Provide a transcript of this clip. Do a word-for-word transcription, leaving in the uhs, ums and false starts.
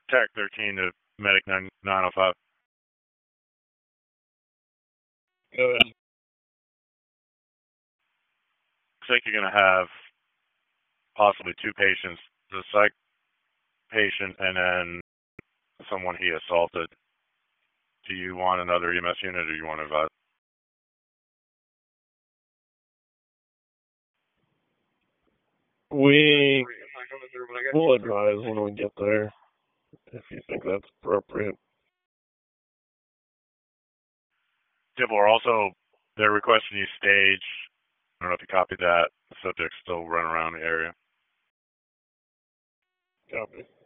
Tech thirteen to Medic nine oh five. Go ahead. Looks like you're going to have possibly two patients, the psych patient and then someone he assaulted. Do you want another E M S unit or do you want to advise? We will advise when we get there, if you think that's appropriate. Dibble, also, they're requesting you stage. I don't know if you copied that. The subject's still running around the area. Copy.